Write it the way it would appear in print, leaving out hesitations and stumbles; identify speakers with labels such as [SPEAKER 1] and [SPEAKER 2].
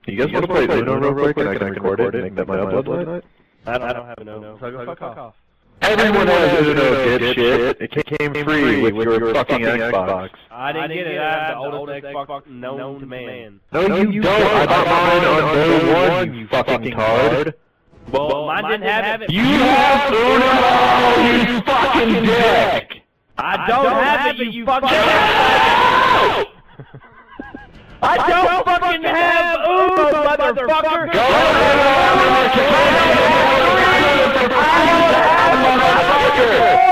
[SPEAKER 1] You guys want to play Uno real quick and I can record it and make that my upload tonight?
[SPEAKER 2] I don't have Uno, so go fuck off.
[SPEAKER 1] Everyone has Uno, dipshit. It came free with your fucking Xbox.
[SPEAKER 2] I didn't get it. I have the oldest Xbox known to man.
[SPEAKER 1] No, you don't. I bought mine on day one, you fucking tard.
[SPEAKER 2] Well, mine didn't have it.
[SPEAKER 1] You have Uno, you fucking dick!
[SPEAKER 2] I don't have it, you fucking dick! I don't fucking have Uno, motherfucker!
[SPEAKER 1] Go ahead, motherfucker!